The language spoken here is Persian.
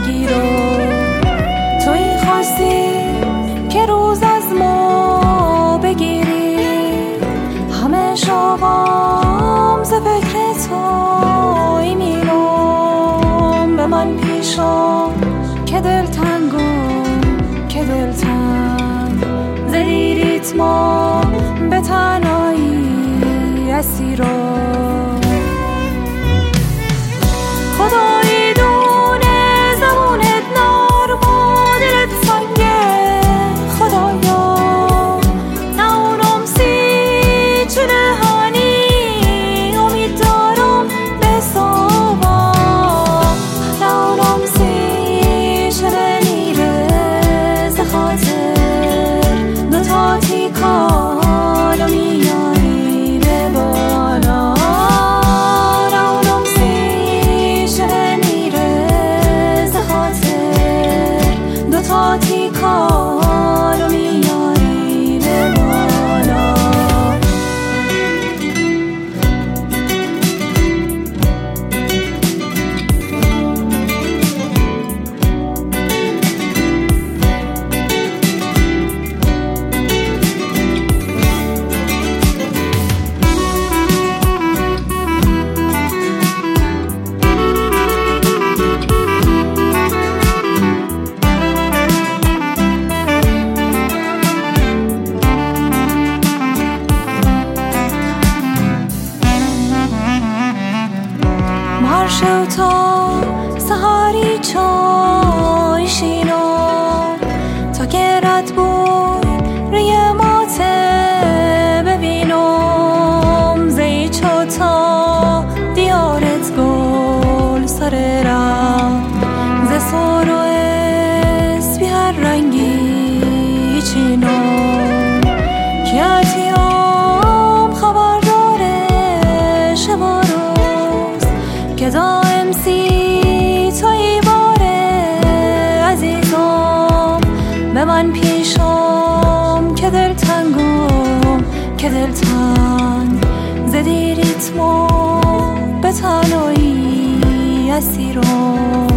بگیر و تویی خواستی که روز از ما بگیری. همه شبام ز فکر تویی میرم، به من پیشم که دلتنگم که دلتنگ زدی ریتما به تنهایی اسیرم. خدایی دونه زبونت نرم و دلت سنگه، خدایا ناونم سی چونه هانی امید دارم به صبح. ناونم سی چونه میره ز خاطر دوتا تیکانو میاری به بالا. ناونم سی چونه میره ز خاطر دوتا تیکانو میاری به بالا. مرشو تا سهاری چای شینو تا که رد بوی روی ماته ببینم. زی چو تا دیارت گل سر رم ز سر و اسبی هر رنگی چینو. کیاتیام خبر داره شب که دائم سی توی باره عزیزم، به من پیشم که دلتنگم که دلتنگ زدی ریتمو به تنهایی اسیرم.